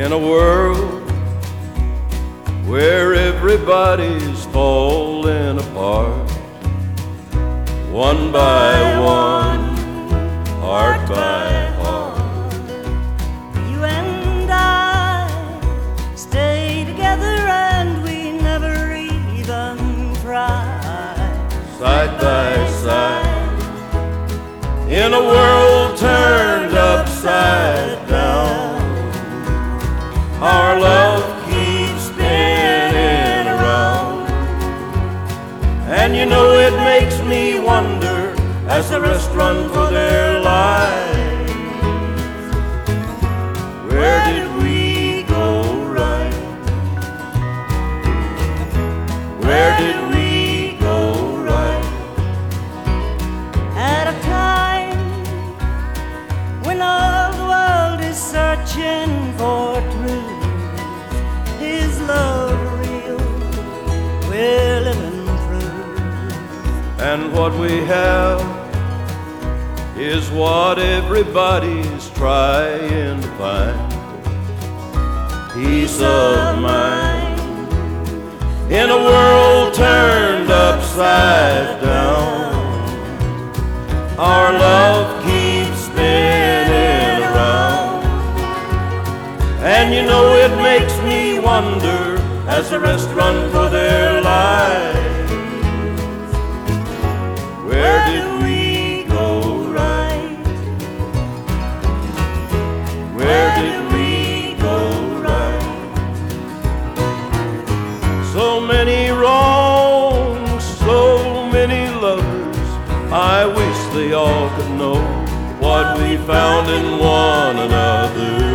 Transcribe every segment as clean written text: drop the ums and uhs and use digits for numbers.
In a world where everybody's falling apart, one by one, heart by heart, you and I stay together and we never even tried. Side by side, in a world turned upside down, our love keeps spinning around. And you know it makes me wonder, as the rest run for their lives, where did we go right? Where did we go right? At a time when all the world is searching for truth, is love real? We're living proof. And what we have is what everybody's trying to find: peace of mind. In a world turned upside down, our love keeps spinning around. And you know it makes me wonder, as the rest run for their lives, where did we go right? Where did we go right? So many wrongs, so many lovers, I wish they all could know what we found in one another.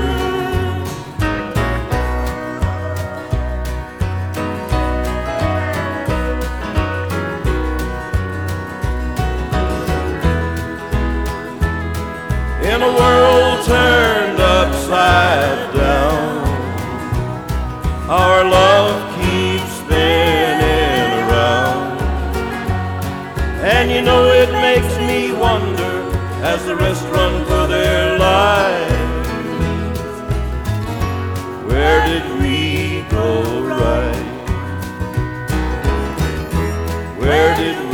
In a world turned upside down, our love keeps spinning around. And you know it makes me wonder, as the rest run for their lives, where did we go right? Where did